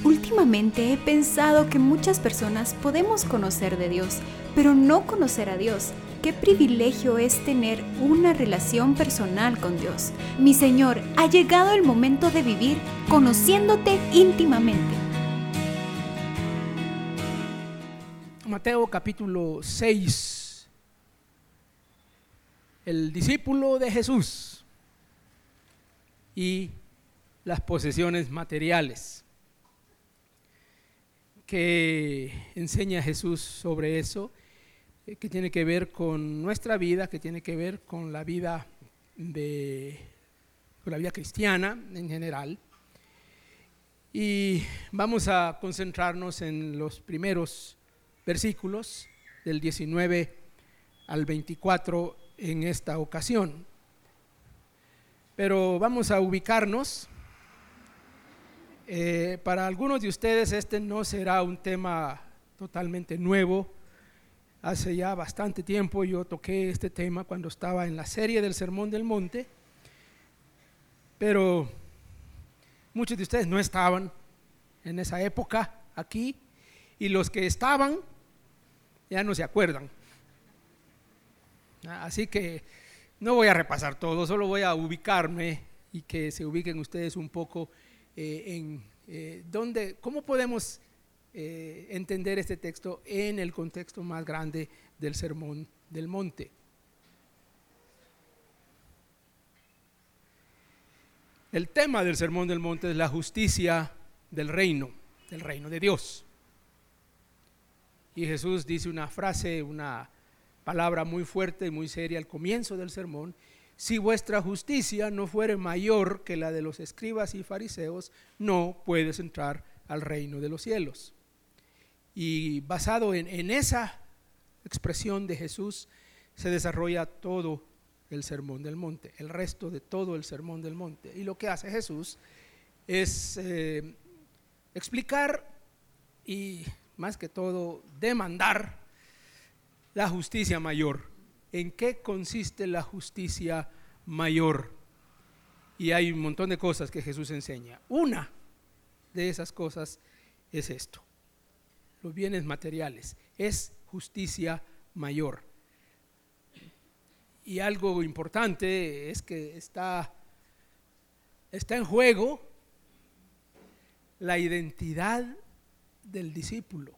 Últimamente he pensado que muchas personas podemos conocer de Dios, pero no conocer a Dios. Qué privilegio es tener una relación personal con Dios. Mi Señor, ha llegado el momento de vivir conociéndote íntimamente. Mateo capítulo 6. El discípulo de Jesús y las posesiones materiales. ¿Qué enseña Jesús sobre eso? Que tiene que ver con nuestra vida, que tiene que ver con la vida cristiana en general. Y vamos a concentrarnos en los primeros versículos del 19 al 24 en esta ocasión. Pero vamos a ubicarnos. Para algunos de ustedes este no será un tema totalmente nuevo. Hace ya bastante tiempo yo toqué este tema cuando estaba en la serie del Sermón del Monte, pero muchos de ustedes no estaban en esa época aquí, y los que estaban ya no se acuerdan. Así que no voy a repasar todo, solo voy a ubicarme y que se ubiquen ustedes un poco cómo podemos entender este texto en el contexto más grande del Sermón del Monte. El tema del Sermón del Monte es la justicia del reino de Dios. Y Jesús dice una frase, una palabra muy fuerte y muy seria al comienzo del sermón: si vuestra justicia no fuere mayor que la de los escribas y fariseos, no puedes entrar al reino de los cielos. Y basado en esa expresión de Jesús se desarrolla todo el Sermón del Monte, el resto de todo el Sermón del Monte. Y lo que hace Jesús es explicar y más que todo demandar la justicia mayor. ¿En qué consiste la justicia mayor? Y hay un montón de cosas que Jesús enseña. Una de esas cosas es esto: los bienes materiales. Es justicia mayor. Y algo importante es que está en juego la identidad del discípulo.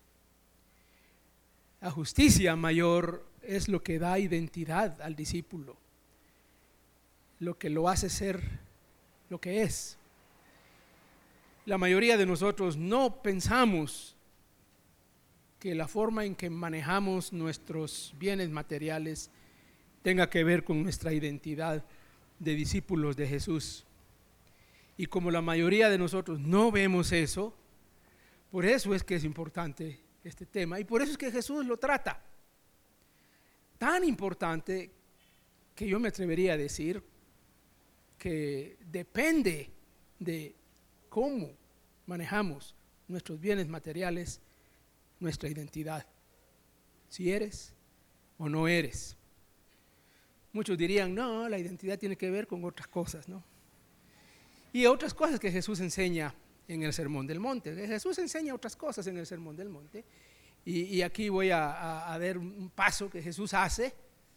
La justicia mayor es lo que da identidad al discípulo, lo que lo hace ser lo que es. La mayoría de nosotros no pensamos que la forma en que manejamos nuestros bienes materiales tenga que ver con nuestra identidad de discípulos de Jesús. Y como la mayoría de nosotros no vemos eso, por eso es que es importante este tema, y por eso es que Jesús lo trata. Tan importante que yo me atrevería a decir que depende de cómo manejamos nuestros bienes materiales, nuestra identidad, si eres o no eres. Muchos dirían: no, la identidad tiene que ver con otras cosas, ¿no? Y otras cosas que Jesús enseña en el Sermón del Monte. Jesús enseña otras cosas en el Sermón del Monte, y aquí voy a ver un paso que Jesús hace.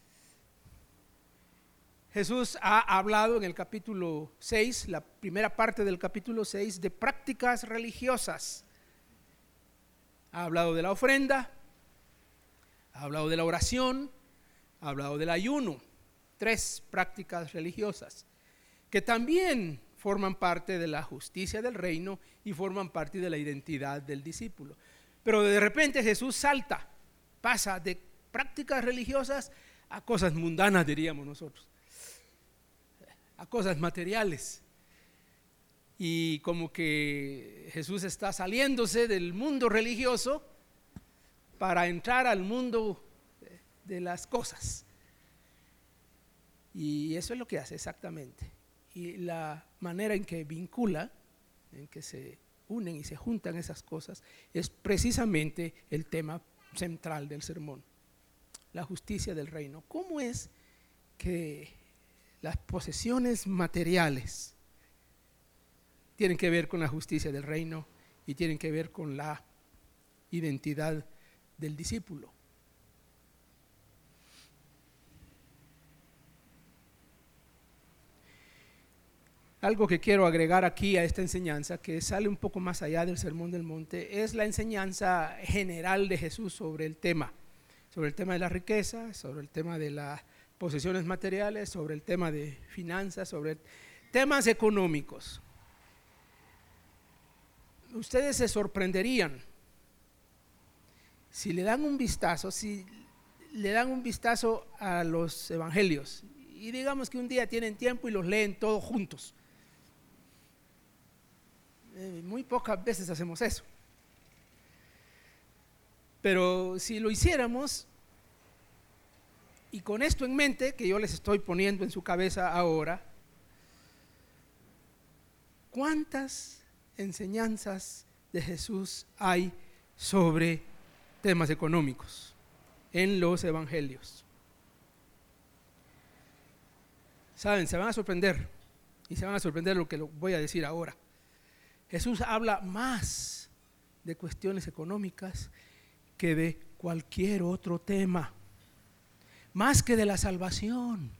Jesús ha hablado en el capítulo 6, la primera parte del capítulo 6, de prácticas religiosas. Ha hablado de la ofrenda, ha hablado de la oración, ha hablado del ayuno. 3 prácticas religiosas que también forman parte de la justicia del reino y forman parte de la identidad del discípulo. Pero de repente Jesús pasa de prácticas religiosas a cosas mundanas, diríamos nosotros, a cosas materiales. Y como que Jesús está saliéndose del mundo religioso para entrar al mundo de las cosas. Y eso es lo que hace exactamente. Y la manera en que vincula, en que se unen y se juntan esas cosas, es precisamente el tema central del sermón: la justicia del reino. ¿Cómo es que las posesiones materiales tienen que ver con la justicia del reino y tienen que ver con la identidad del discípulo. Algo que quiero agregar aquí a esta enseñanza, que sale un poco más allá del Sermón del Monte, es la enseñanza general de Jesús sobre el tema de la riqueza, sobre el tema de las posesiones materiales, sobre el tema de finanzas, sobre temas económicos. Ustedes se sorprenderían si le dan un vistazo a los evangelios, y digamos que un día tienen tiempo y los leen todos juntos. Muy pocas veces hacemos eso, pero si lo hiciéramos, y con esto en mente que yo les estoy poniendo en su cabeza ahora, ¿cuántas enseñanzas de Jesús hay sobre temas económicos en los evangelios? Saben, se van a sorprender, y se van a sorprender lo que voy a decir ahora. Jesús habla más de cuestiones económicas que de cualquier otro tema, más que de la salvación.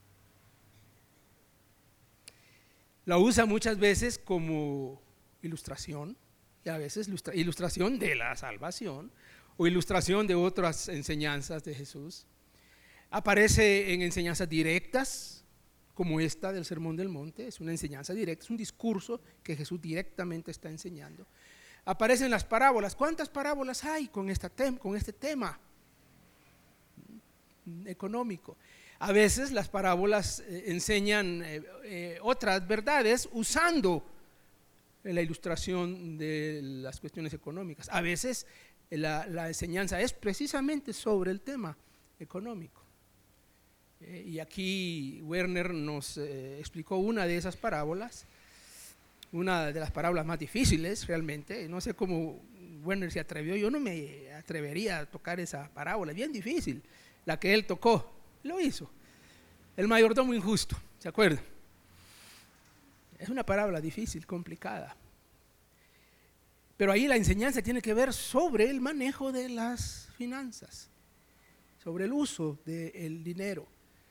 La usa muchas veces como ilustración, y a veces ilustración de la salvación o ilustración de otras enseñanzas de Jesús. Aparece en enseñanzas directas, como esta del Sermón del Monte. Es una enseñanza directa, es un discurso que Jesús directamente está enseñando. Aparecen las parábolas. ¿Cuántas parábolas hay con este tema económico? A veces las parábolas enseñan otras verdades usando la ilustración de las cuestiones económicas. A veces la enseñanza es precisamente sobre el tema económico. Y aquí Werner nos explicó una de esas parábolas, una de las parábolas más difíciles realmente. No sé cómo Werner se atrevió, yo no me atrevería a tocar esa parábola, es bien difícil. La que él tocó, lo hizo. El mayordomo injusto, ¿se acuerdan? Es una parábola difícil, complicada. Pero ahí la enseñanza tiene que ver sobre el manejo de las finanzas, sobre el uso del dinero.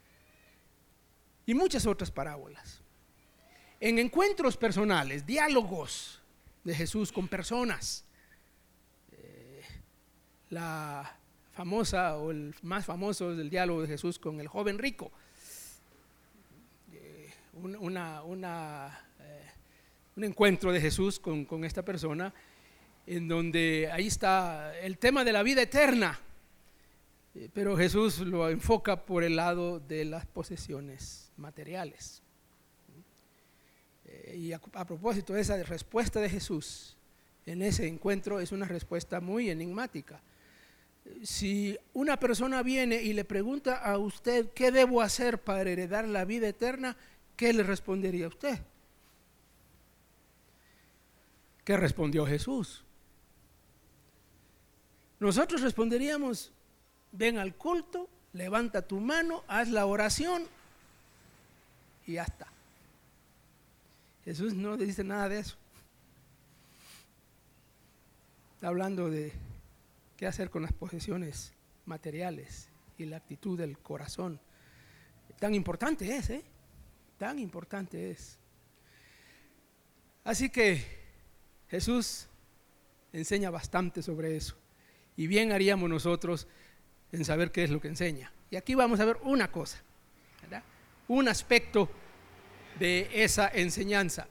Y muchas otras parábolas. En encuentros personales, diálogos de Jesús con personas, la famosa o el más famoso es el diálogo de Jesús con el joven rico. Un encuentro de Jesús con esta persona, en donde ahí está el tema de la vida eterna, pero Jesús lo enfoca por el lado de las posesiones materiales. Y a propósito, esa respuesta de Jesús en ese encuentro es una respuesta muy enigmática. Si una persona viene y le pregunta a usted ¿qué debo hacer para heredar la vida eterna?, ¿qué le respondería a usted? ¿Qué respondió Jesús? Nosotros responderíamos: ven al culto, levanta tu mano, haz la oración y ya está. Jesús no dice nada de eso. Está hablando de qué hacer con las posesiones materiales y la actitud del corazón. Tan importante es, tan importante es. Así que Jesús enseña bastante sobre eso, y bien haríamos nosotros en saber qué es lo que enseña. Y aquí vamos a ver una cosa, ¿verdad? Un aspecto de esa enseñanza.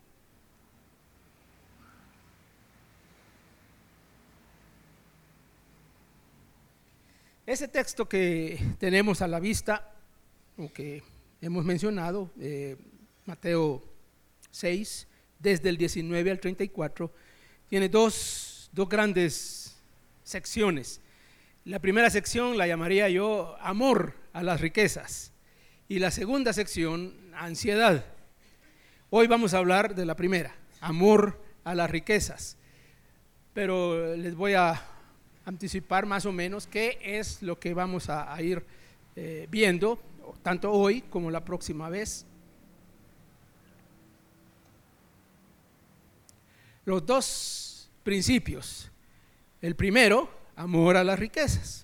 Ese texto que tenemos a la vista, o que hemos mencionado, Mateo 6, desde el 19 al 34, tiene dos grandes secciones. La primera sección la llamaría yo amor a las riquezas, y la segunda sección ansiedad. Hoy vamos a hablar de la primera, amor a las riquezas, pero les voy a anticipar más o menos qué es lo que vamos a ir viendo, tanto hoy como la próxima vez. Los dos principios. El primero, amor a las riquezas.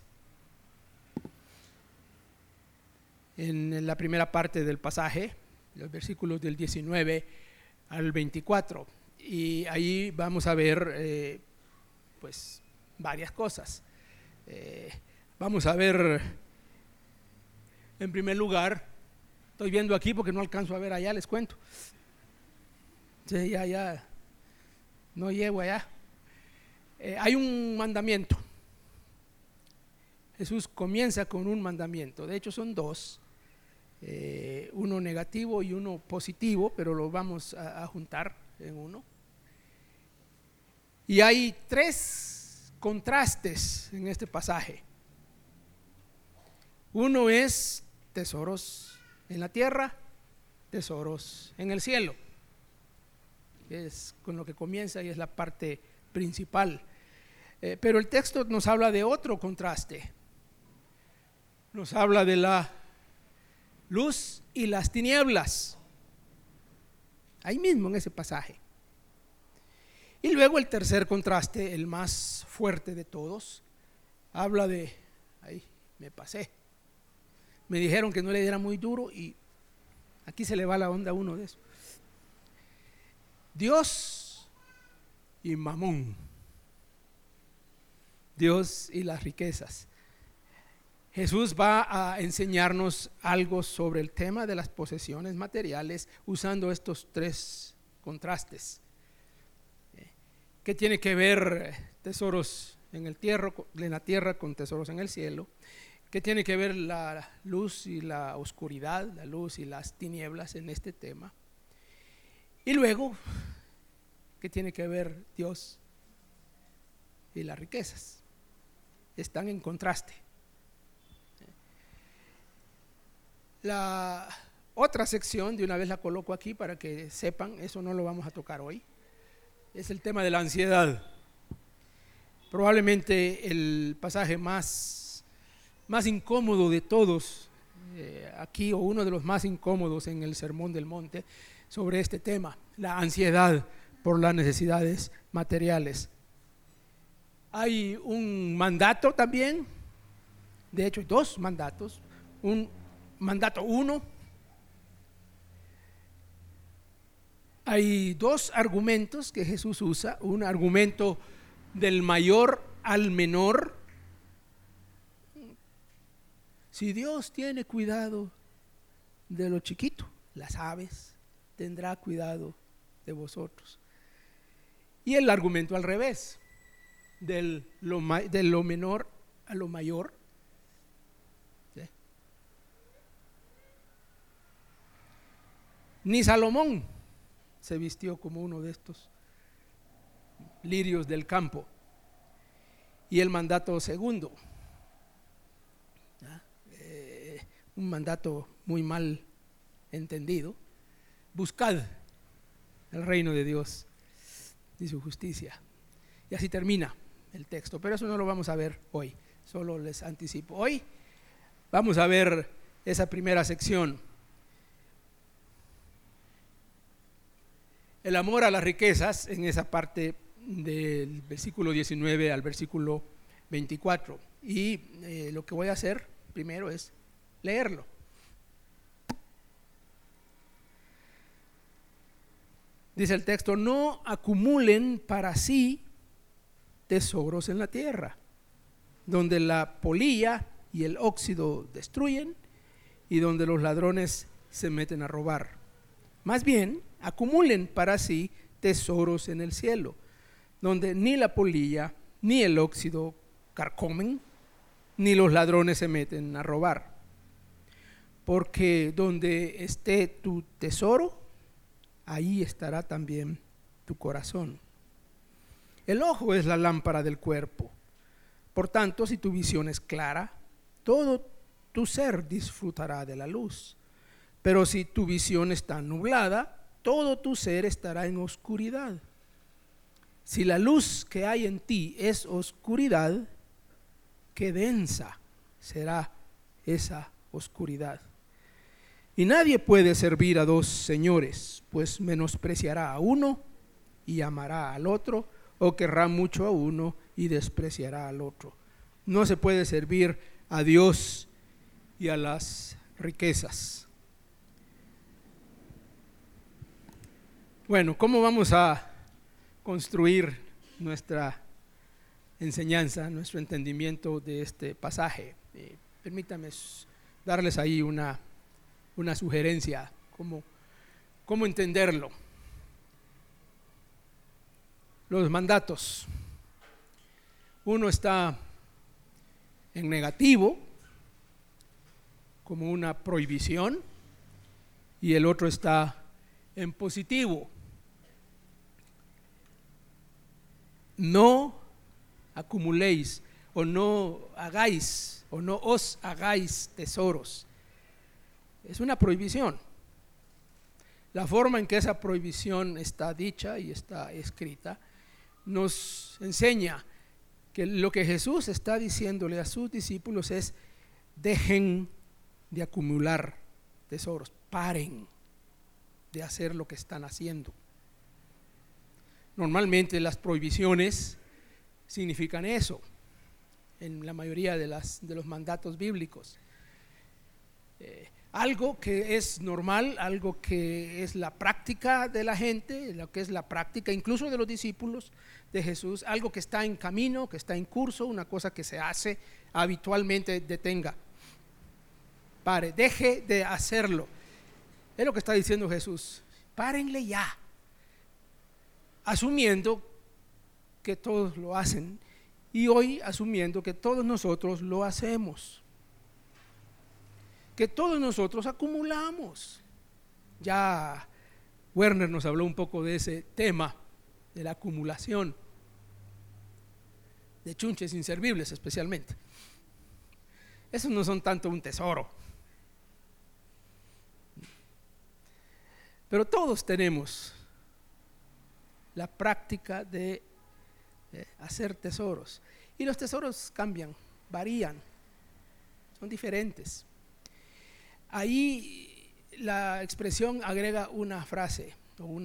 En la primera parte del pasaje, los versículos del 19 al 24, y ahí vamos a ver pues varias cosas. Vamos a ver, en primer lugar, estoy viendo aquí porque no alcanzo a ver allá, les cuento. Sí, ya no llego allá. Hay un mandamiento. Jesús comienza con un mandamiento, de hecho son dos, uno negativo y uno positivo, pero lo vamos a juntar en uno. Y hay tres contrastes en este pasaje. Uno es tesoros en la tierra, tesoros en el cielo. Es con lo que comienza y es la parte principal. Pero el texto nos habla de otro contraste. Nos habla de la luz y las tinieblas. Ahí mismo en ese pasaje. Y luego el tercer contraste, el más fuerte de todos, habla de, ahí me pasé. Me dijeron que no le diera muy duro y aquí se le va la onda a uno de eso. Dios y Mamón. Dios y las riquezas. Jesús va a enseñarnos algo sobre el tema de las posesiones materiales usando estos tres contrastes. ¿Qué tiene que ver tesoros en la tierra con tesoros en el cielo? ¿Qué tiene que ver la luz y la oscuridad, la luz y las tinieblas en este tema? Y luego, ¿qué tiene que ver Dios y las riquezas? Están en contraste. La otra sección, de una vez la coloco aquí para que sepan, eso no lo vamos a tocar hoy, es el tema de la ansiedad. Probablemente el pasaje más incómodo de todos aquí, o uno de los más incómodos en el Sermón del Monte sobre este tema, la ansiedad por las necesidades materiales. Hay un mandato también, de hecho hay dos mandatos, un mandato 1, hay dos argumentos que Jesús usa, un argumento del mayor al menor. Si Dios tiene cuidado de lo chiquito, las aves, tendrá cuidado de vosotros. Y el argumento al revés, de lo menor a lo mayor. ¿Sí? Ni Salomón se vistió como uno de estos lirios del campo. Y el mandato segundo, un mandato muy mal entendido: buscad el reino de Dios y su justicia. Y así termina el texto, pero eso no lo vamos a ver hoy, solo les anticipo. Hoy vamos a ver esa primera sección, el amor a las riquezas, en esa parte del versículo 19 al versículo 24. Y lo que voy a hacer primero es leerlo. Dice el texto: no acumulen para sí tesoros en la tierra, donde la polilla y el óxido destruyen y donde los ladrones se meten a robar. Más bien, acumulen para sí tesoros en el cielo, donde ni la polilla ni el óxido carcomen, ni los ladrones se meten a robar. Porque donde esté tu tesoro, ahí estará también tu corazón. El ojo es la lámpara del cuerpo. Por tanto, si tu visión es clara, todo tu ser disfrutará de la luz. Pero si tu visión está nublada, todo tu ser estará en oscuridad. Si la luz que hay en ti es oscuridad, qué densa será esa oscuridad. Y nadie puede servir a dos señores, pues menospreciará a uno y amará al otro, o querrá mucho a uno y despreciará al otro. No se puede servir a Dios y a las riquezas. Bueno, ¿cómo vamos a construir nuestra enseñanza, nuestro entendimiento de este pasaje? Permítame darles ahí una sugerencia, cómo entenderlo. Los mandatos. Uno está en negativo, como una prohibición, y el otro está en positivo. No acumuléis, o no hagáis, o no os hagáis tesoros. Es una prohibición. La forma en que esa prohibición está dicha y está escrita nos enseña que lo que Jesús está diciéndole a sus discípulos es: dejen de acumular tesoros, paren de hacer lo que están haciendo. Normalmente las prohibiciones significan eso en la mayoría de los mandatos bíblicos. Algo que es normal, algo que es la práctica de la gente, lo que es la práctica incluso de los discípulos de Jesús, algo que está en camino, que está en curso, una cosa que se hace habitualmente, detenga, pare, deje de hacerlo. Es lo que está diciendo Jesús: párenle ya, asumiendo que todos lo hacen, y hoy asumiendo que todos nosotros lo hacemos, que todos nosotros acumulamos. Ya Werner nos habló un poco de ese tema de la acumulación de chunches inservibles, especialmente. Esos no son tanto un tesoro, pero todos tenemos la práctica de hacer tesoros, y los tesoros cambian, varían, son diferentes. Ahí la expresión agrega una frase o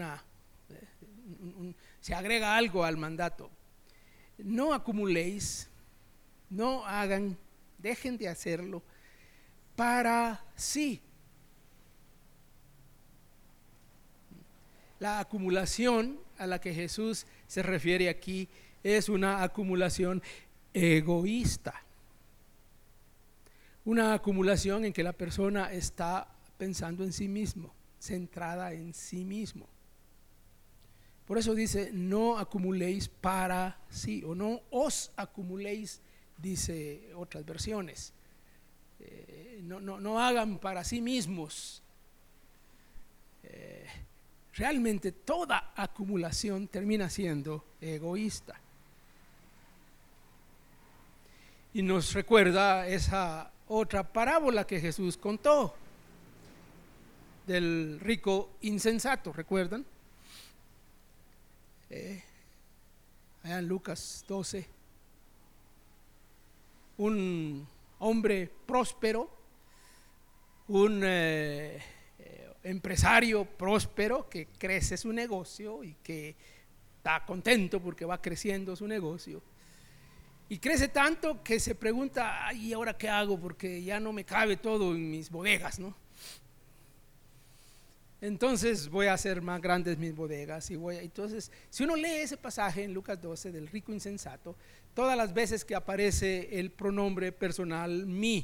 se agrega algo al mandato: no acumuléis, no hagan, dejen de hacerlo para sí. La acumulación a la que Jesús se refiere aquí es una acumulación egoísta, una acumulación en que la persona está pensando en sí mismo, centrada en sí mismo. Por eso dice: no acumuléis para sí, o no os acumuléis, dice otras versiones. No hagan para sí mismos. Realmente toda acumulación termina siendo egoísta. Y nos recuerda esa otra parábola que Jesús contó del rico insensato, ¿recuerdan? Allá en Lucas 12, un hombre próspero, un empresario próspero que crece su negocio y que está contento porque va creciendo su negocio, y crece tanto que se pregunta: ay, ¿y ahora qué hago? Porque ya no me cabe todo en mis bodegas, ¿no? Entonces voy a hacer más grandes mis bodegas. Entonces, si uno lee ese pasaje en Lucas 12 del rico insensato, todas las veces que aparece el pronombre personal mis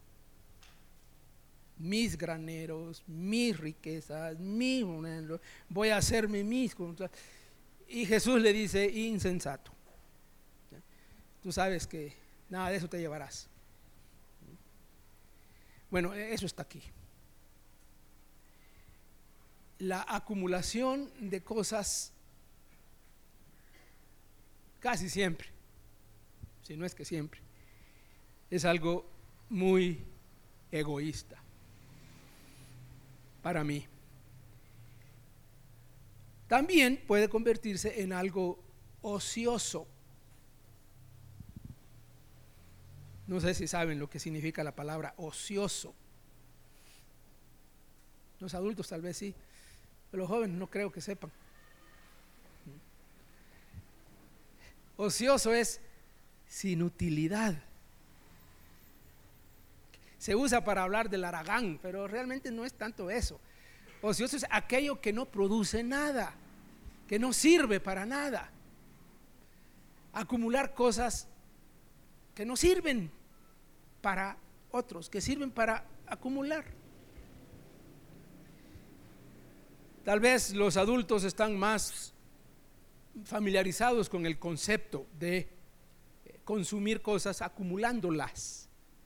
graneros, mis riquezas, voy a hacerme mis, y Jesús le dice: insensato, tú sabes que nada de eso te llevarás. Bueno, eso está aquí. La acumulación de cosas casi siempre, si no es que siempre, es algo muy egoísta para mí. También puede convertirse en algo ocioso. No sé si saben lo que significa la palabra ocioso. Los adultos tal vez sí, pero los jóvenes no creo que sepan. Ocioso es sin utilidad. Se usa para hablar del haragán, pero realmente no es tanto eso. Ocioso es aquello que no produce nada, que no sirve para nada. Acumular cosas que no sirven para otros, que sirven para acumular. Tal vez los adultos están más familiarizados con el concepto de consumir cosas acumulándolas.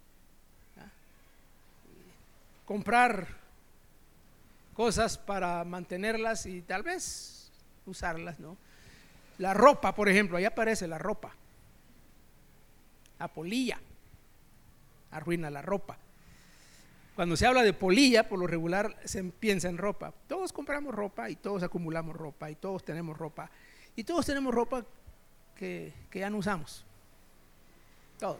Comprar cosas para mantenerlas y tal vez usarlas, ¿no? La ropa, por ejemplo, ahí aparece la ropa. La polilla arruina la ropa. Cuando se habla de polilla, por lo regular se piensa en ropa. Todos compramos ropa y todos acumulamos ropa y todos tenemos ropa. Y todos tenemos ropa que ya no usamos. Todos.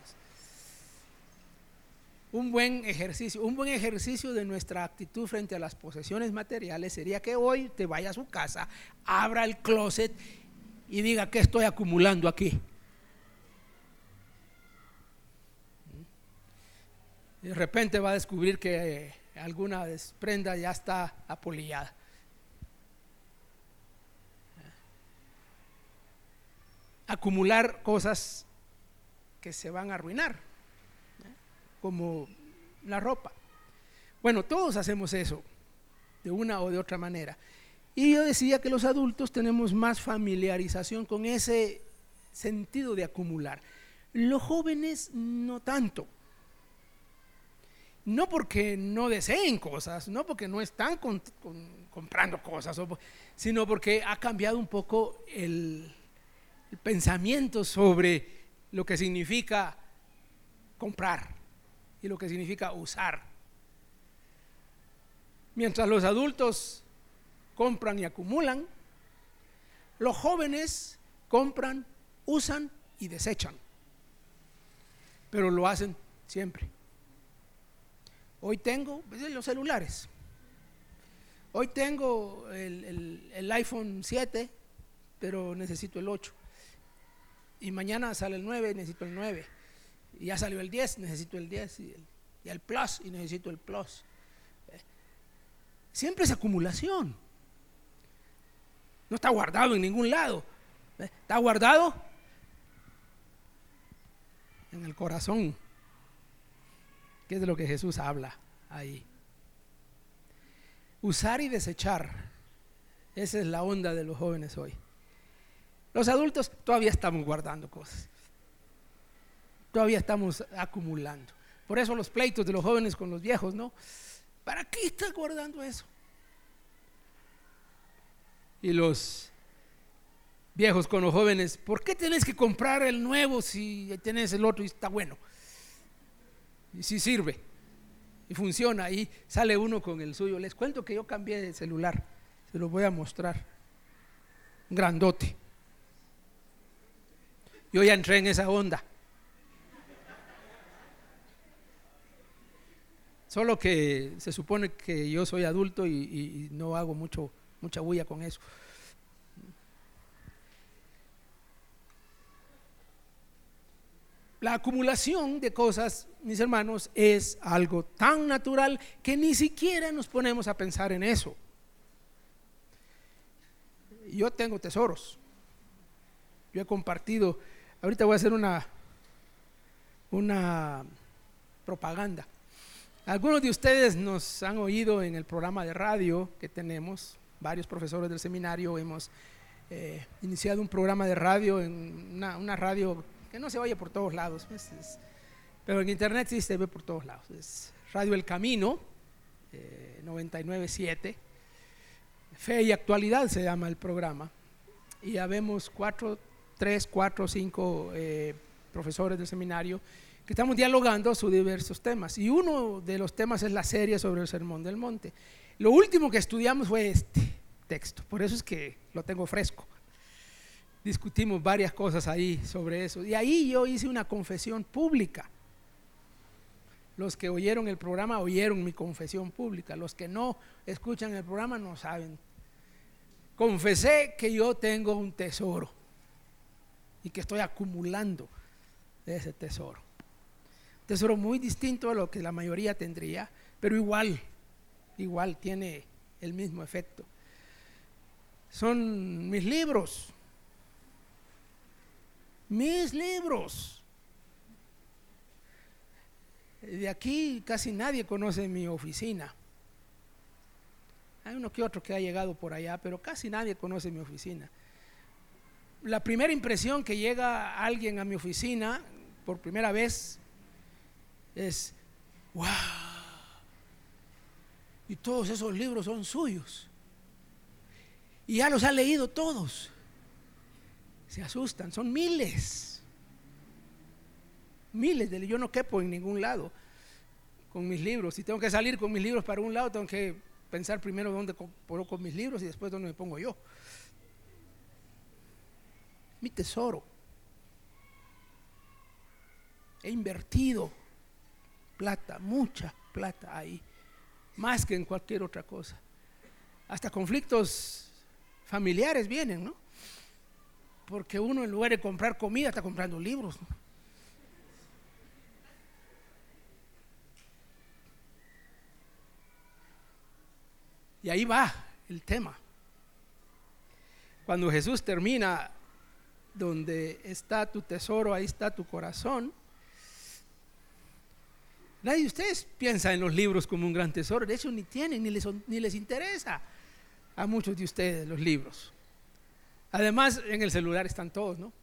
Un buen ejercicio de nuestra actitud frente a las posesiones materiales sería que hoy te vaya a su casa, abra el closet y diga: ¿qué estoy acumulando aquí? De repente va a descubrir que alguna prenda ya está apolillada. Acumular cosas que se van a arruinar, como la ropa. Bueno, todos hacemos eso de una o de otra manera. Y yo decía que los adultos tenemos más familiarización con ese sentido de acumular. Los jóvenes no tanto. No porque no deseen cosas, no porque no están comprando cosas, sino porque ha cambiado un poco el pensamiento sobre lo que significa comprar y lo que significa usar. Mientras los adultos compran y acumulan, los jóvenes compran, usan y desechan, pero lo hacen siempre. Hoy tengo los celulares, hoy tengo el iPhone 7, pero necesito el 8, y mañana sale el 9, necesito el 9, y ya salió el 10, necesito el 10, y el Plus, y necesito el Plus. Siempre es acumulación, no está guardado en ningún lado, está guardado en el corazón, que es de lo que Jesús habla ahí. Usar y desechar, esa es la onda de los jóvenes hoy. Los adultos todavía estamos guardando cosas, todavía estamos acumulando. Por eso los pleitos de los jóvenes con los viejos, ¿no? ¿Para qué estás guardando eso? Y los viejos con los jóvenes: ¿por qué tenés que comprar el nuevo si tenés el otro y está bueno? Y si sirve y funciona, y sale uno con el suyo. Les cuento que yo cambié de celular, se los voy a mostrar, grandote. Yo ya entré en esa onda, solo que se supone que yo soy adulto y no hago mucha bulla con eso. La acumulación de cosas, mis hermanos, es algo tan natural que ni siquiera nos ponemos a pensar en eso. Yo tengo tesoros. Yo he compartido, ahorita voy a hacer una propaganda. Algunos de ustedes nos han oído en el programa de radio que tenemos, varios profesores del seminario hemos iniciado un programa de radio en una radio que no se oye por todos lados, pero en internet sí se ve por todos lados. Es Radio El Camino, 99.7, Fe y Actualidad se llama el programa, y ya vemos 3, 4, 5 profesores del seminario que estamos dialogando sobre diversos temas, y uno de los temas es la serie sobre el Sermón del Monte. Lo último que estudiamos fue este texto, por eso es que lo tengo fresco. Discutimos varias cosas ahí sobre eso, y ahí yo hice una confesión pública. Los que oyeron el programa oyeron mi confesión pública, los que no escuchan el programa no saben. Confesé que yo tengo un tesoro y que estoy acumulando de ese tesoro. Tesoro muy distinto a lo que la mayoría tendría, pero igual tiene el mismo efecto. Son mis libros. De aquí casi nadie conoce mi oficina. Hay uno que otro que ha llegado por allá, pero casi nadie conoce mi oficina. La primera impresión que llega alguien a mi oficina por primera vez es: ¡wow! Y todos esos libros son suyos. Y ya los ha leído todos. Se asustan, son miles. Yo no quepo en ningún lado con mis libros. Si tengo que salir con mis libros para un lado, tengo que pensar primero dónde coloco mis libros y después dónde me pongo yo. Mi tesoro. He invertido plata, mucha plata ahí, más que en cualquier otra cosa. Hasta conflictos familiares vienen, ¿no? Porque uno, en lugar de comprar comida, está comprando libros, ¿no? Y ahí va el tema. Cuando Jesús termina: donde está tu tesoro, ahí está tu corazón. Nadie de ustedes piensa en los libros como un gran tesoro. De hecho, ni tienen, ni les interesa a muchos de ustedes los libros. Además, en el celular están todos, ¿no?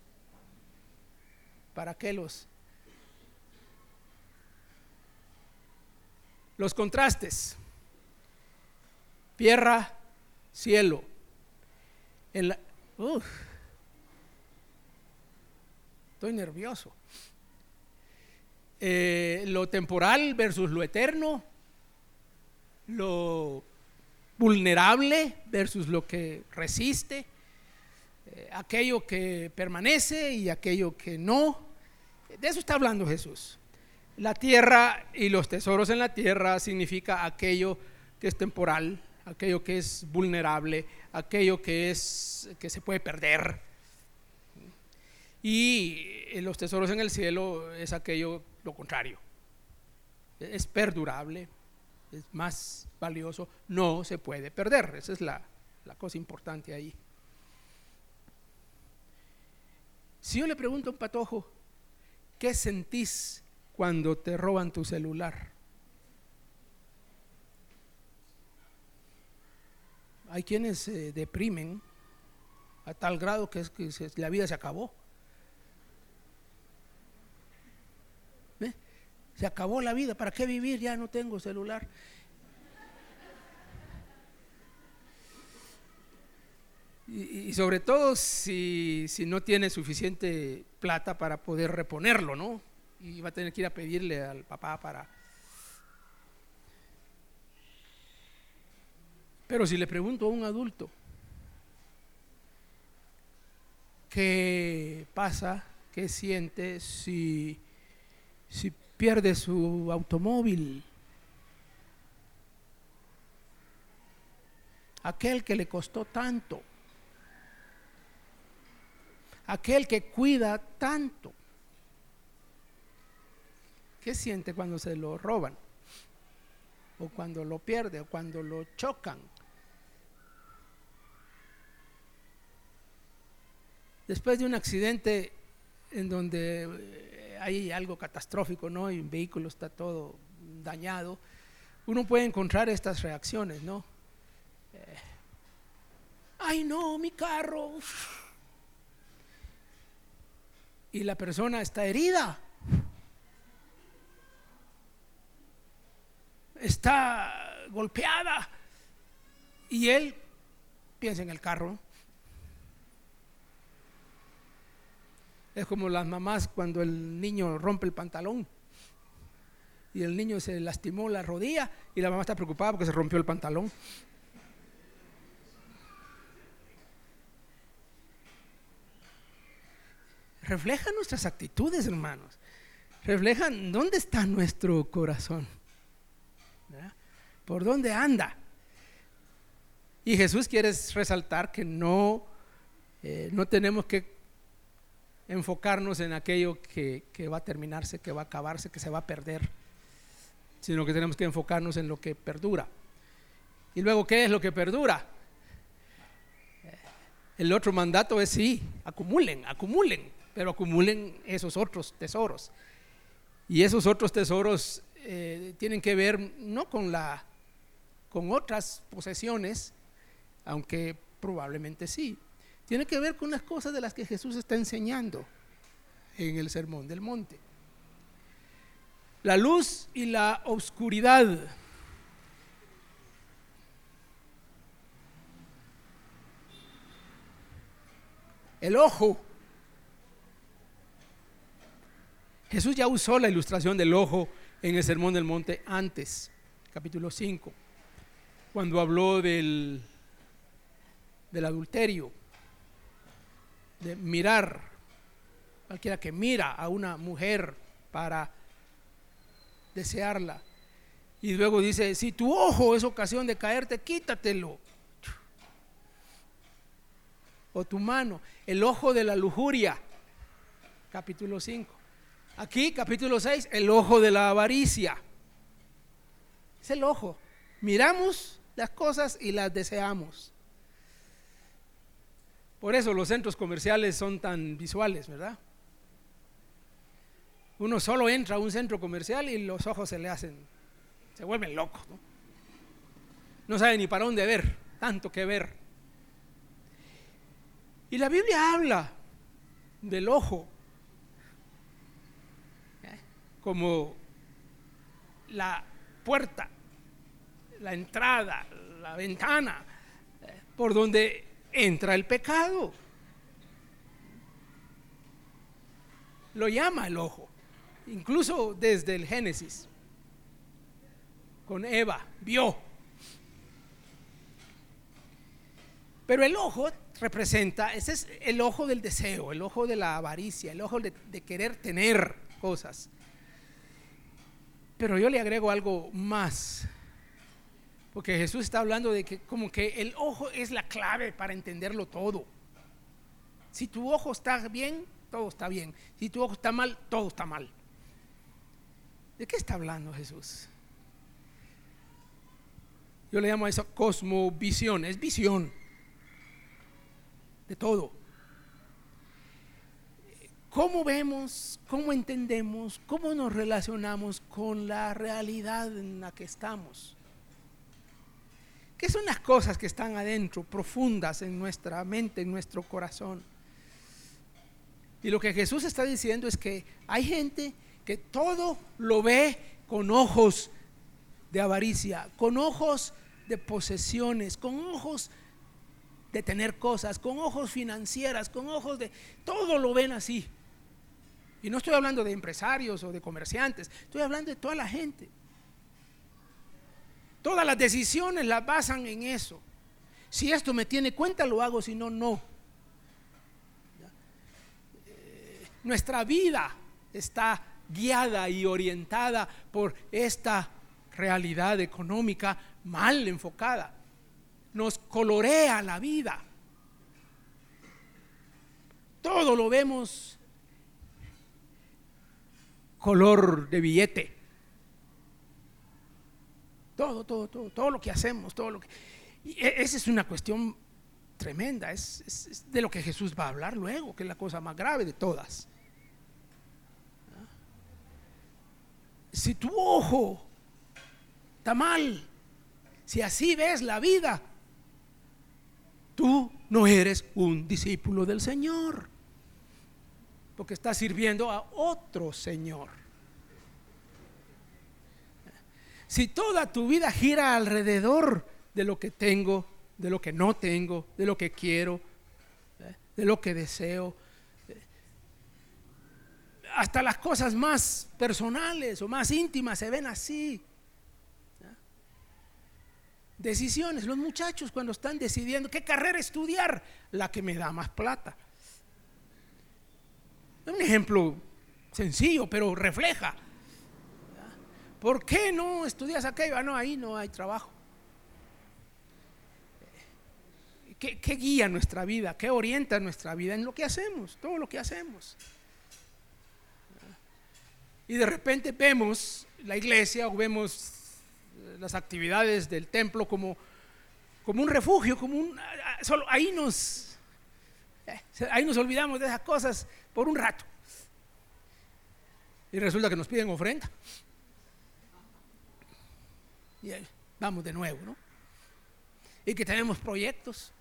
¿Para qué los contrastes? Tierra, cielo. Estoy nervioso. Lo temporal versus lo eterno, lo vulnerable versus lo que resiste, aquello que permanece y aquello que no. De eso está hablando Jesús. La tierra y los tesoros en la tierra significa aquello que es temporal, aquello que es vulnerable, aquello que se puede perder. Y los tesoros en el cielo es aquello, lo contrario, es perdurable, es más valioso, no se puede perder. Esa es la cosa importante ahí. Si yo le pregunto a un patojo: ¿qué sentís cuando te roban tu celular? Hay quienes se deprimen a tal grado que la vida se acabó. ¿Ve? Se acabó la vida, ¿para qué vivir? Ya no tengo celular. Y sobre todo si no tiene suficiente plata para poder reponerlo, ¿no? Y va a tener que ir a pedirle al papá para... Pero si le pregunto a un adulto: ¿qué pasa? ¿Qué siente si pierde su automóvil? Aquel que le costó tanto, aquel que cuida tanto. ¿Qué siente cuando se lo roban? O cuando lo pierde, o cuando lo chocan. Después de un accidente en donde hay algo catastrófico, ¿no? Y un vehículo está todo dañado, uno puede encontrar estas reacciones, ¿no? ¡Ay, no, mi carro! Y la persona está herida, está golpeada, y él piensa en el carro. Es como las mamás cuando el niño rompe el pantalón y el niño se lastimó la rodilla y la mamá está preocupada porque se rompió el pantalón. Reflejan nuestras actitudes, hermanos. Reflejan dónde está nuestro corazón, ¿verdad? ¿Por dónde anda? Y Jesús quiere resaltar que no tenemos que enfocarnos en aquello que va a terminarse, que va a acabarse, que se va a perder, sino que tenemos que enfocarnos en lo que perdura. Y luego, ¿qué es lo que perdura? El otro mandato es sí, acumulen, pero acumulen esos otros tesoros. Y esos otros tesoros tienen que ver no con otras posesiones, aunque probablemente sí. Tiene que ver con las cosas de las que Jesús está enseñando en el Sermón del Monte. La luz y la oscuridad. El ojo. Jesús ya usó la ilustración del ojo en el Sermón del Monte antes, capítulo 5, cuando habló del adulterio, de mirar, cualquiera que mira a una mujer para desearla. Y luego dice, si tu ojo es ocasión de caerte, quítatelo. O tu mano, el ojo de la lujuria, capítulo 5. Aquí, capítulo 6, el ojo de la avaricia. Es el ojo. Miramos las cosas y las deseamos. Por eso los centros comerciales son tan visuales, ¿verdad? Uno solo entra a un centro comercial y los ojos se vuelven locos, ¿no? No sabe ni para dónde ver, tanto que ver. Y la Biblia habla del ojo como la puerta, la entrada, la ventana por donde entra el pecado. Lo llama el ojo, incluso desde el Génesis, con Eva, vio. Pero el ojo representa, ese es el ojo del deseo, el ojo de la avaricia, el ojo de querer tener cosas. Pero yo le agrego algo más, porque Jesús está hablando de que como que el ojo es la clave para entenderlo todo. Si tu ojo está bien, todo está bien. Si tu ojo está mal, todo está mal. ¿De qué está hablando Jesús? Yo le llamo a eso cosmovisión, es visión de todo. ¿Cómo vemos, cómo entendemos, cómo nos relacionamos con la realidad en la que estamos? ¿Qué son las cosas que están adentro, profundas en nuestra mente, en nuestro corazón? Y lo que Jesús está diciendo es que hay gente que todo lo ve con ojos de avaricia, con ojos de posesiones, con ojos de tener cosas, con ojos financieras, con ojos de... todo lo ven así. Y no estoy hablando de empresarios o de comerciantes, estoy hablando de toda la gente. Todas las decisiones las basan en eso. Si esto me tiene cuenta, lo hago, si no, no. Nuestra vida está guiada y orientada por esta realidad económica mal enfocada. Nos colorea la vida. Todo lo vemos color de billete. Todo lo que hacemos, y esa es una cuestión tremenda, es de lo que Jesús va a hablar luego, que es la cosa más grave de todas. Si tu ojo está mal, si así ves la vida, tú no eres un discípulo del Señor, porque estás sirviendo a otro Señor. Si toda tu vida gira alrededor de lo que tengo, de lo que no tengo, de lo que quiero, de lo que deseo, hasta las cosas más personales o más íntimas se ven así. Decisiones, los muchachos cuando están decidiendo qué carrera estudiar, la que me da más plata. Es un ejemplo sencillo, pero refleja. ¿Por qué no estudias aquello? No, ahí no hay trabajo. ¿Qué guía nuestra vida? ¿Qué orienta nuestra vida en lo que hacemos? Todo lo que hacemos. Y de repente vemos la iglesia o vemos las actividades del templo como un refugio, solo ahí nos olvidamos de esas cosas por un rato. Y resulta que nos piden ofrenda. Y ahí vamos de nuevo, ¿no? Y que tenemos proyectos.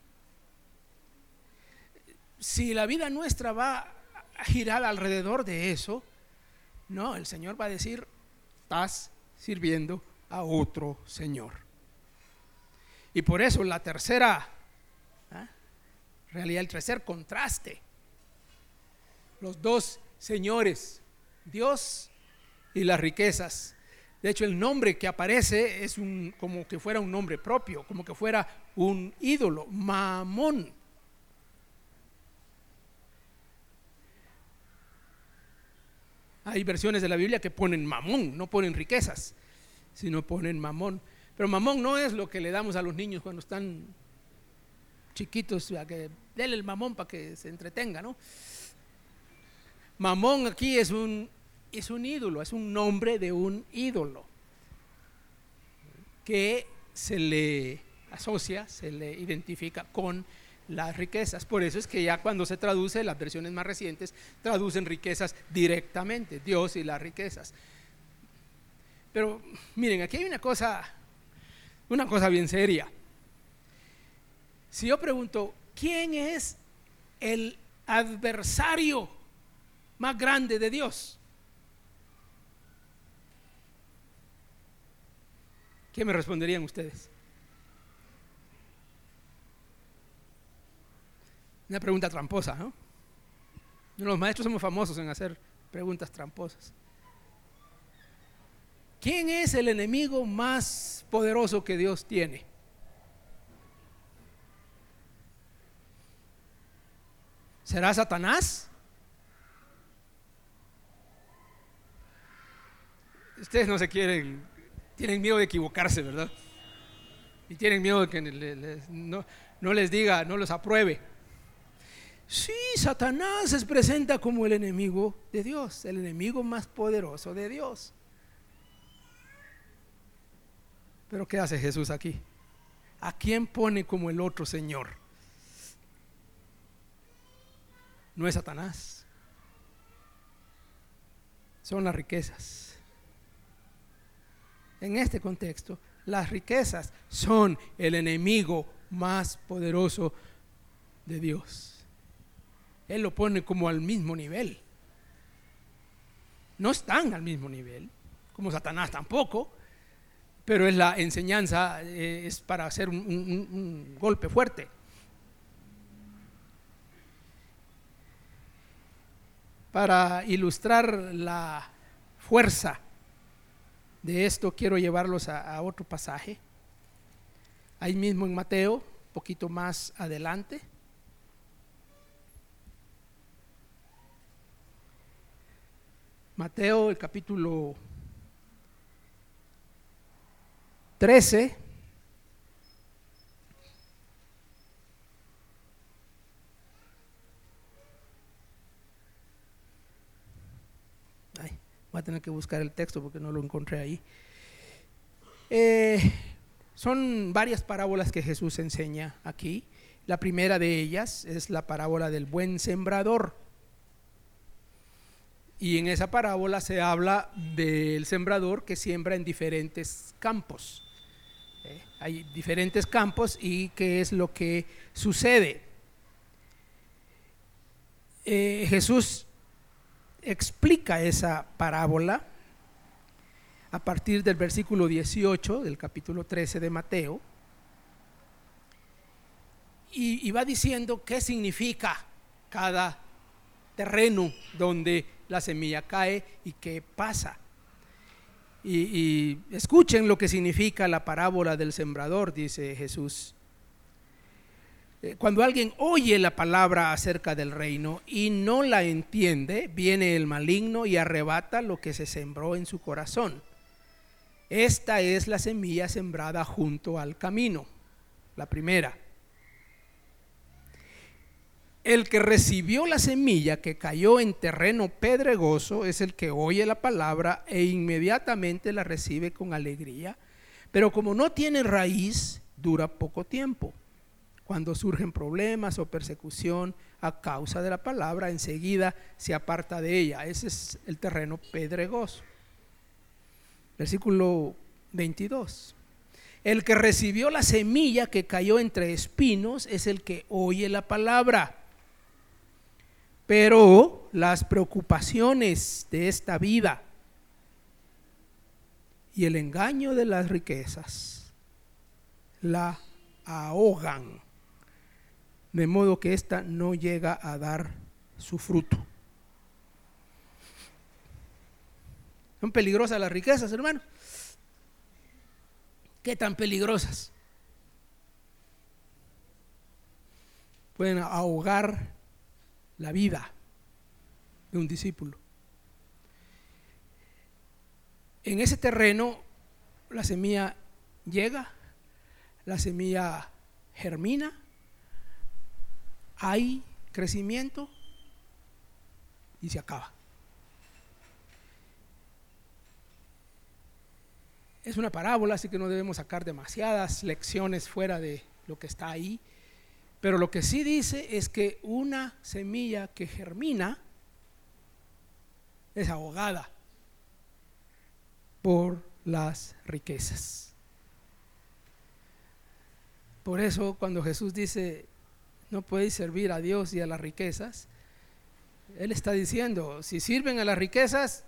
Si la vida nuestra va a girar alrededor de eso, no, el Señor va a decir: estás sirviendo a otro Señor. Y por eso la tercera realidad, el tercer contraste, los dos señores, Dios y las riquezas. De hecho, el nombre que aparece es como que fuera un nombre propio, como que fuera un ídolo, Mamón. Hay versiones de la Biblia que ponen mamón, no ponen riquezas, sino ponen mamón. Pero mamón no es lo que le damos a los niños cuando están chiquitos, a que denle el mamón para que se entretenga, ¿no? Mamón aquí es un ídolo, es un nombre de un ídolo que se le asocia, se le identifica con las riquezas. Por eso es que ya cuando se traduce, las versiones más recientes traducen riquezas directamente, Dios y las riquezas. Pero miren, aquí hay una cosa bien seria. Si yo pregunto, ¿quién es el adversario más grande de Dios? ¿Qué me responderían ustedes? Una pregunta tramposa, ¿no? Los maestros somos famosos en hacer preguntas tramposas. ¿Quién es el enemigo más poderoso que Dios tiene? ¿Será Satanás? Ustedes no se quieren, tienen miedo de equivocarse, ¿verdad? Y tienen miedo de que no les diga, no los apruebe. Sí, Satanás se presenta como el enemigo de Dios, el enemigo más poderoso de Dios. Pero ¿qué hace Jesús aquí? ¿A quién pone como el otro Señor? No es Satanás, son las riquezas. En este contexto, las riquezas son el enemigo más poderoso de Dios. Él lo pone como al mismo nivel. No están al mismo nivel, como Satanás tampoco, pero es la enseñanza, es para hacer un golpe fuerte. Para ilustrar la fuerza de esto, quiero llevarlos a otro pasaje. Ahí mismo en Mateo, un poquito más adelante. Mateo, el capítulo 13. Voy a tener que buscar el texto porque no lo encontré ahí. Son varias parábolas que Jesús enseña aquí. La primera de ellas es la parábola del buen sembrador. Y en esa parábola se habla del sembrador que siembra en diferentes campos. Hay diferentes campos y qué es lo que sucede. Jesús explica esa parábola a partir del versículo 18 del capítulo 13 de Mateo y va diciendo qué significa cada terreno donde la semilla cae y qué pasa. Y escuchen lo que significa la parábola del sembrador, dice Jesús. Cuando alguien oye la palabra acerca del reino y no la entiende, viene el maligno y arrebata lo que se sembró en su corazón. Esta es la semilla sembrada junto al camino, la primera. El que recibió la semilla que cayó en terreno pedregoso es el que oye la palabra e inmediatamente la recibe con alegría, pero como no tiene raíz, dura poco tiempo. Cuando surgen problemas o persecución a causa de la palabra, enseguida se aparta de ella. Ese es el terreno pedregoso. Versículo 22. El que recibió la semilla que cayó entre espinos es el que oye la palabra, pero las preocupaciones de esta vida y el engaño de las riquezas la ahogan, de modo que ésta no llega a dar su fruto. ¿Son peligrosas las riquezas, hermano? ¿Qué tan peligrosas? Pueden ahogar la vida de un discípulo. En ese terreno la semilla llega, la semilla germina, hay crecimiento y se acaba. Es una parábola, así que no debemos sacar demasiadas lecciones fuera de lo que está ahí, pero lo que sí dice es que una semilla que germina es ahogada por las riquezas. Por eso cuando Jesús dice no podéis servir a Dios y a las riquezas, Él está diciendo, si sirven a las riquezas,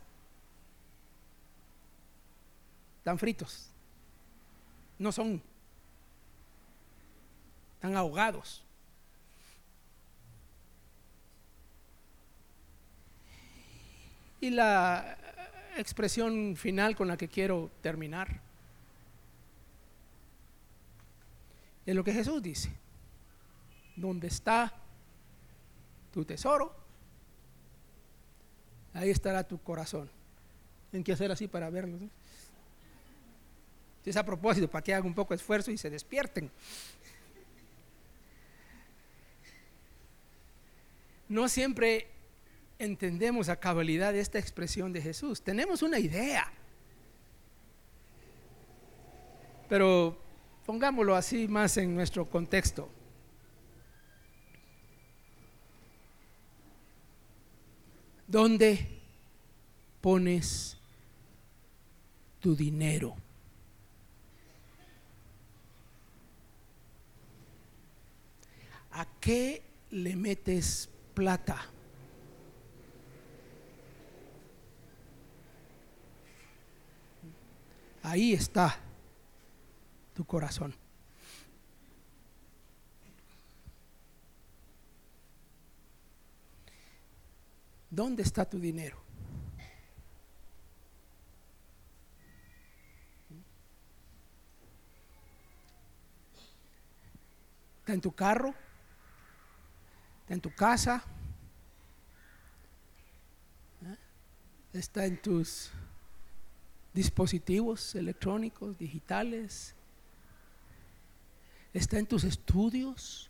están fritos, no son, están ahogados. Y la expresión final con la que quiero terminar es lo que Jesús dice: donde está tu tesoro, ahí estará tu corazón. Tienen que hacer así para verlo, ¿no? Es a propósito, para que hagan un poco de esfuerzo y se despierten. No siempre entendemos a cabalidad esta expresión de Jesús. Tenemos una idea, pero pongámoslo así más en nuestro contexto. ¿Dónde pones tu dinero? ¿A qué le metes plata? Ahí está tu corazón. ¿Dónde está tu dinero? ¿Está en tu carro? ¿Está en tu casa? ¿Está en tus dispositivos electrónicos, digitales? ¿Está en tus estudios?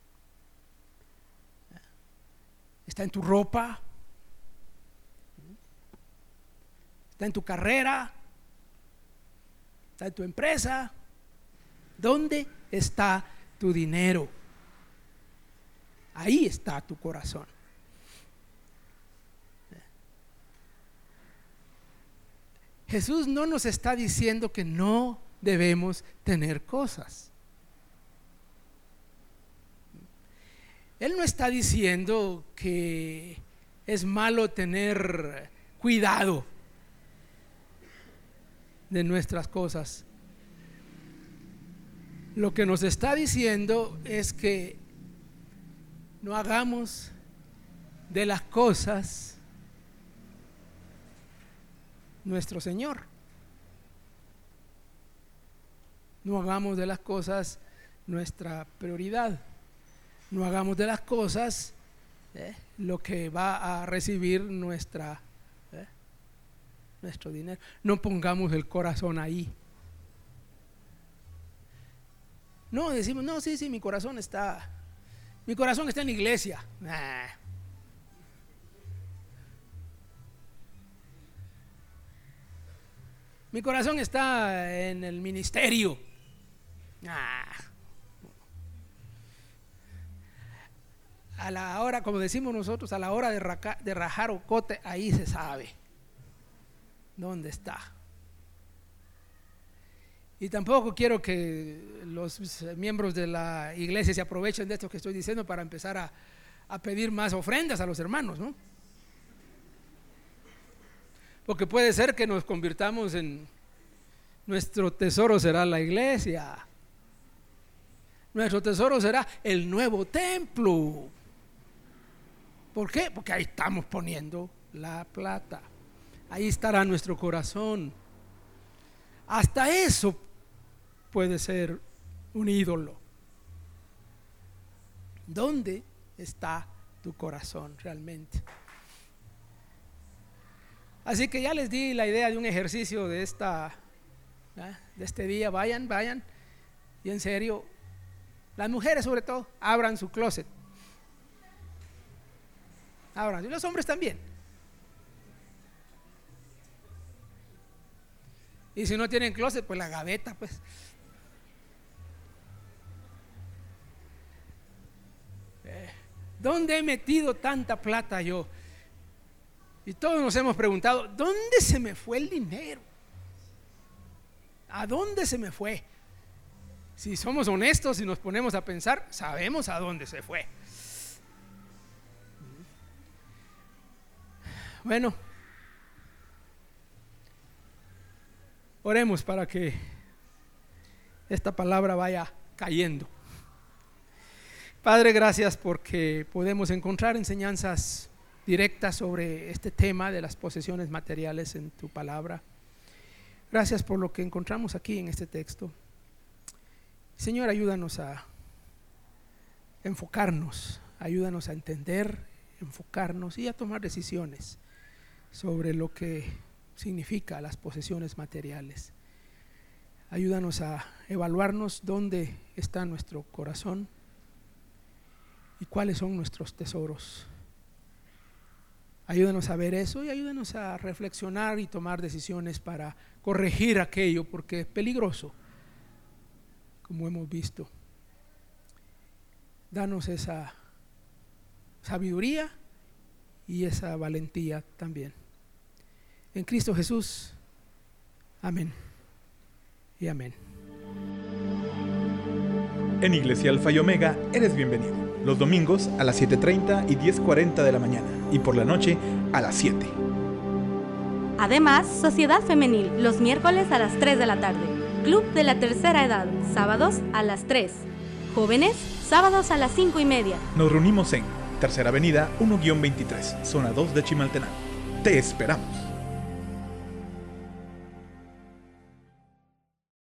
¿Está en tu ropa? ¿Está en tu carrera? ¿Está en tu empresa? ¿Dónde está tu dinero? Ahí está tu corazón. Jesús no nos está diciendo que no debemos tener cosas. Él no está diciendo que es malo tener cuidado de nuestras cosas. Lo que nos está diciendo es que no hagamos de las cosas nuestro Señor. No hagamos de las cosas nuestra prioridad. No hagamos de las cosas lo que va a recibir nuestro dinero. No pongamos el corazón ahí. No, decimos, no, sí, mi corazón está Mi corazón está en la iglesia. Nah. Mi corazón está en el ministerio. Nah. A la hora, como decimos nosotros, a la hora de rajar ocote, ahí se sabe dónde está. Y tampoco quiero que los miembros de la iglesia se aprovechen de esto que estoy diciendo para empezar a pedir más ofrendas a los hermanos, ¿no? Porque puede ser que nos convirtamos en nuestro tesoro será la iglesia. Nuestro tesoro será el nuevo templo. ¿Por qué? Porque ahí estamos poniendo la plata. Ahí estará nuestro corazón. Hasta eso puede ser un ídolo. ¿Dónde está tu corazón realmente? Así que ya les di la idea de un ejercicio de este día. Vayan y en serio, las mujeres sobre todo, abran su closet. Abran, y los hombres también. Y si no tienen closet, pues la gaveta, pues. ¿Dónde he metido tanta plata yo? Y todos nos hemos preguntado, ¿dónde se me fue el dinero? ¿A dónde se me fue? Si somos honestos y nos ponemos a pensar, sabemos a dónde se fue. Bueno, oremos para que esta palabra vaya cayendo. Padre, gracias porque podemos encontrar enseñanzas directas sobre este tema de las posesiones materiales en tu palabra. Gracias por lo que encontramos aquí en este texto. Señor, ayúdanos a enfocarnos, ayúdanos a entender, enfocarnos y a tomar decisiones sobre lo que significa las posesiones materiales. Ayúdanos a evaluarnos dónde está nuestro corazón y cuáles son nuestros tesoros. Ayúdanos a ver eso y ayúdanos a reflexionar y tomar decisiones para corregir aquello, porque es peligroso, como hemos visto. Danos esa sabiduría y esa valentía también. En Cristo Jesús, amén y amén. En Iglesia Alfa y Omega eres bienvenido. Los domingos a las 7:30 y 10:40 de la mañana y por la noche a las 7. Además, Sociedad Femenil, los miércoles a las 3 de la tarde. Club de la Tercera Edad, sábados a las 3. Jóvenes, sábados a las 5:30. Nos reunimos en Tercera Avenida 1-23, zona 2 de Chimaltenango. Te esperamos.